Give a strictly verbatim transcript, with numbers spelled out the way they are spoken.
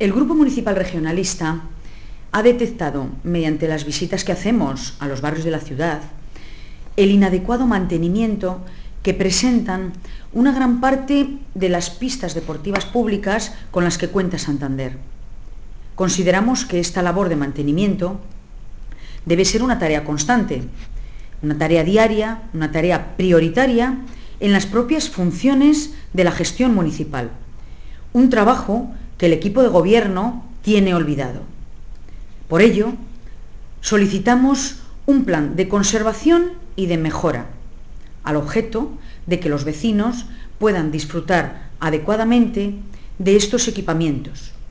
El Grupo Municipal Regionalista ha detectado, mediante las visitas que hacemos a los barrios de la ciudad, el inadecuado mantenimiento que presentan una gran parte de las pistas deportivas públicas con las que cuenta Santander. Consideramos que esta labor de mantenimiento debe ser una tarea constante, una tarea diaria, una tarea prioritaria en las propias funciones de la gestión municipal. Un trabajo que el equipo de gobierno tiene olvidado. Por ello, solicitamos un plan de conservación y de mejora, al objeto de que los vecinos puedan disfrutar adecuadamente de estos equipamientos